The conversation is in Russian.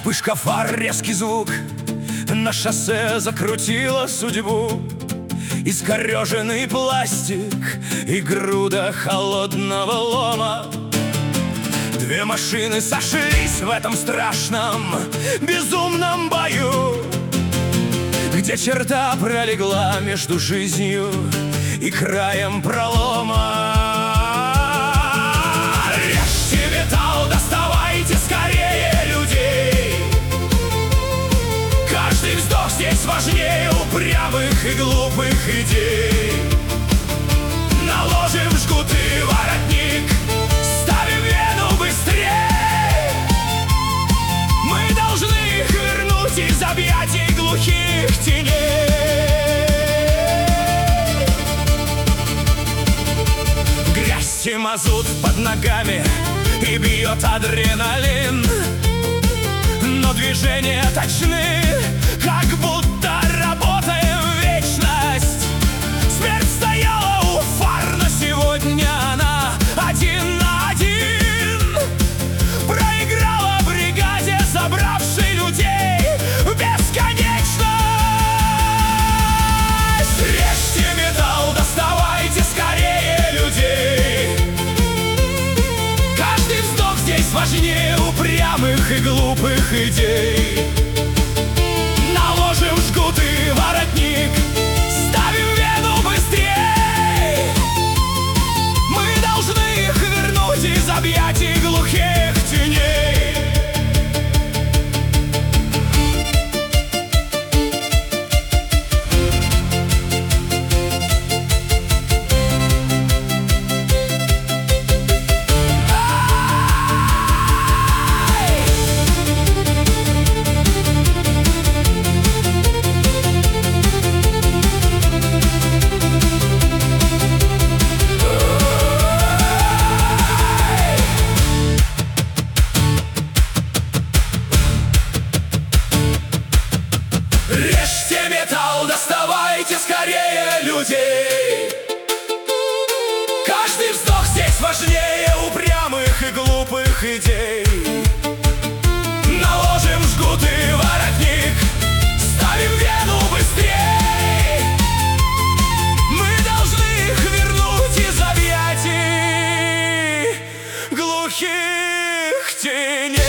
Вспышка фар, резкий звук, на шоссе закрутила судьбу. Искореженный пластик и груда холодного лома. Две машины сошлись в этом страшном, безумном бою, где черта пролегла между жизнью и краем пролома. Режьте металл, доставайте скорее людей. Каждый вздох здесь важнее упрямых и глупых идей. Наложим жгуты, воротник, ставим вену быстрее. Мы должны их вернуть из объятий глухих теней. Грязь и мазут под ногами, и бьет адреналин, но движения точны, как будто работаем в вечность. Смерть стояла у фар, но сегодня она один на один проиграла бригаде, забравшей людей в бесконечность. Режьте металл, доставайте скорее людей. Каждый вздох здесь важнее упрямых и глупых идей. Наложим жгуты, воротник, ставим вену быстрее. Мы должны их вернуть из объятий глухих теней. Режьте металл, доставайте скорее людей. Каждый вздох здесь важнее упрямых и глупых идей. Наложим жгуты, воротник, ставим вену быстрее. Мы должны их вернуть из объятий глухих теней.